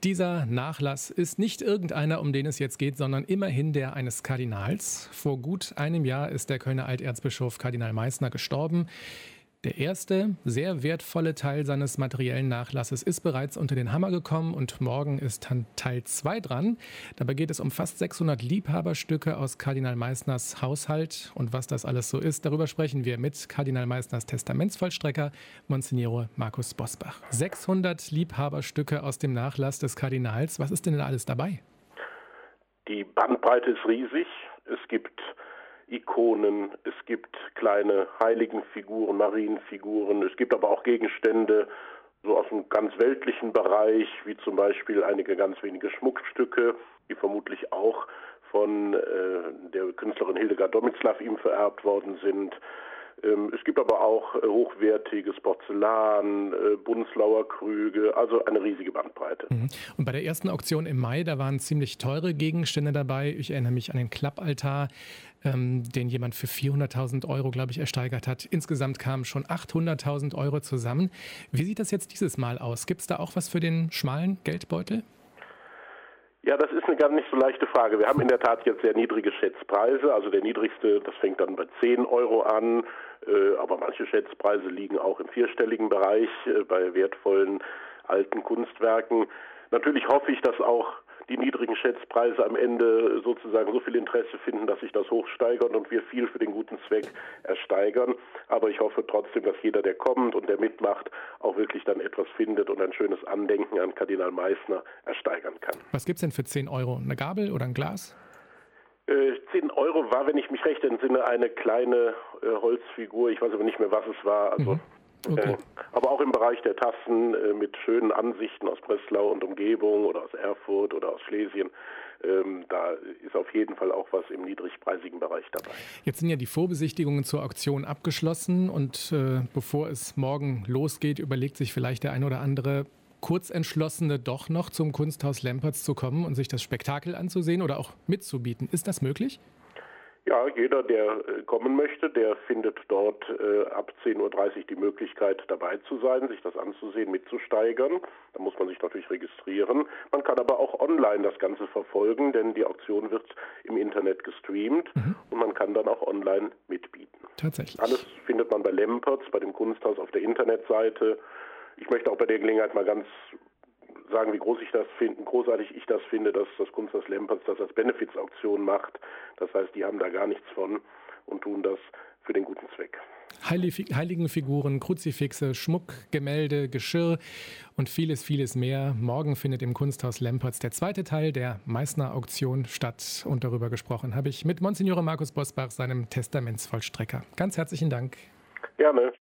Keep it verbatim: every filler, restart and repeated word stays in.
Dieser Nachlass ist nicht irgendeiner, um den es jetzt geht, sondern immerhin der eines Kardinals. Vor gut einem Jahr ist der Kölner Alterzbischof Kardinal Meissner gestorben. Der erste, sehr wertvolle Teil seines materiellen Nachlasses ist bereits unter den Hammer gekommen und morgen ist dann Teil zwei dran. Dabei geht es um fast sechshundert Liebhaberstücke aus Kardinal Meissners Haushalt. Und was das alles so ist, darüber sprechen wir mit Kardinal Meissners Testamentsvollstrecker, Monsignore Markus Bosbach. sechshundert Liebhaberstücke aus dem Nachlass des Kardinals. Was ist denn da alles dabei? Die Bandbreite ist riesig. Es gibt Ikonen, es gibt kleine Heiligenfiguren, Marienfiguren, es gibt aber auch Gegenstände so aus dem ganz weltlichen Bereich, wie zum Beispiel einige ganz wenige Schmuckstücke, die vermutlich auch von äh, der Künstlerin Hildegard Domitzlaff ihm vererbt worden sind. Ähm, es gibt aber auch äh, hochwertiges Porzellan, äh, Bunzlauer Krüge, also eine riesige Bandbreite. Mhm. Und bei der ersten Auktion im Mai, da waren ziemlich teure Gegenstände dabei. Ich erinnere mich an den Klappaltar, ähm, den jemand für vierhunderttausend Euro, glaube ich, ersteigert hat. Insgesamt kamen schon achthunderttausend Euro zusammen. Wie sieht das jetzt dieses Mal aus? Gibt es da auch was für den schmalen Geldbeutel? Ja, das ist eine gar nicht so leichte Frage. Wir haben in der Tat jetzt sehr niedrige Schätzpreise. Also der niedrigste, das fängt dann bei zehn Euro an. Äh, aber manche Schätzpreise liegen auch im vierstelligen Bereich äh, bei wertvollen alten Kunstwerken. Natürlich hoffe ich, dass auch die niedrigen Schätzpreise am Ende sozusagen so viel Interesse finden, dass sich das hochsteigert und wir viel für den guten Zweck ersteigern. Aber ich hoffe trotzdem, dass jeder, der kommt und der mitmacht, auch wirklich dann etwas findet und ein schönes Andenken an Kardinal Meissner ersteigern kann. Was gibt's denn für zehn Euro? Eine Gabel oder ein Glas? Äh, zehn Euro war, wenn ich mich recht entsinne, eine kleine äh, Holzfigur. Ich weiß aber nicht mehr, was es war. Also, Mhm. Okay. äh, aber auch im Bereich der Tassen äh, mit schönen Ansichten aus Breslau und Umgebung oder aus Erfurt oder aus Schlesien. Ähm, da ist auf jeden Fall auch was im niedrigpreisigen Bereich dabei. Jetzt sind ja die Vorbesichtigungen zur Auktion abgeschlossen und äh, bevor es morgen losgeht, überlegt sich vielleicht der ein oder andere Kurzentschlossene doch noch zum Kunsthaus Lempertz zu kommen und sich das Spektakel anzusehen oder auch mitzubieten. Ist das möglich? Ja, jeder, der äh, kommen möchte, der findet dort äh, ab zehn Uhr dreißig die Möglichkeit, dabei zu sein, sich das anzusehen, mitzusteigern. Da muss man sich natürlich registrieren. Man kann aber auch online das Ganze verfolgen, denn die Auktion wird im Internet gestreamt mhm. und man kann dann auch online mitbieten. Tatsächlich. Alles findet man bei Lempertz, bei dem Kunsthaus auf der Internetseite. Ich möchte auch bei der Gelegenheit mal ganz sagen, wie groß ich das finde, großartig ich das finde, dass das Kunsthaus Lempertz das als Benefizauktion macht. Das heißt, die haben da gar nichts von und tun das für den guten Zweck. Heiligenfiguren, Kruzifixe, Schmuck, Gemälde, Geschirr und vieles, vieles mehr. Morgen findet im Kunsthaus Lempertz der zweite Teil der Meissner Auktion statt. Und darüber gesprochen habe ich mit Monsignore Markus Bosbach, seinem Testamentsvollstrecker. Ganz herzlichen Dank. Gerne.